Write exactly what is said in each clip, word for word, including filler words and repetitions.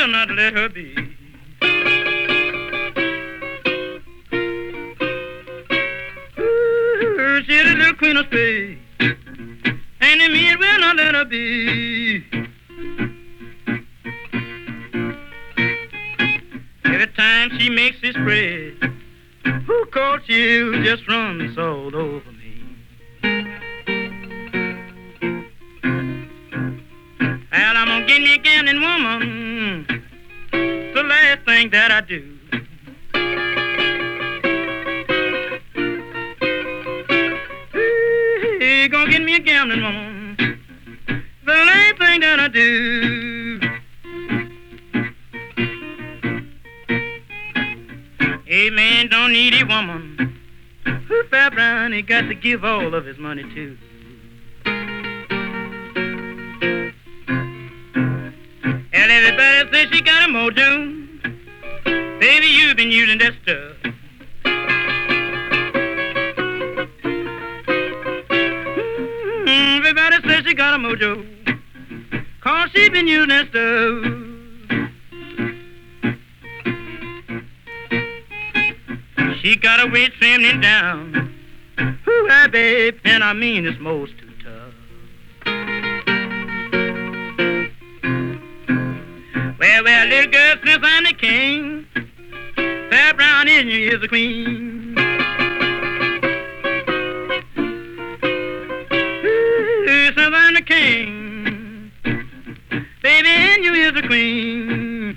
better not let her be. Ooh, she's the little queen of space, and the men will not let her be. Every time she makes this spread, who calls you just runs all over me. Well, I'm gonna get me a gambling woman, it's the last thing that I do. Hey, gonna get me a gambling woman, the last thing that I do. A man don't need a woman who fat brown, he got to give all of his money to. And everybody says she got a mojo. Baby, you've been using that stuff. Mm, everybody says she got a mojo, 'cause she been using that stuff. She got her waist trembling down. Ooh, I babe, and I mean it's most too tough. Well, well, little girl, since I'm the king, fair brown in you is the queen. Ooh, since I'm the king, baby, in you is the queen.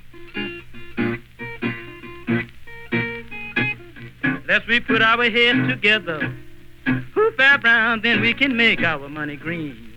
Let's we put our heads together, who fair brown, then we can make our money green.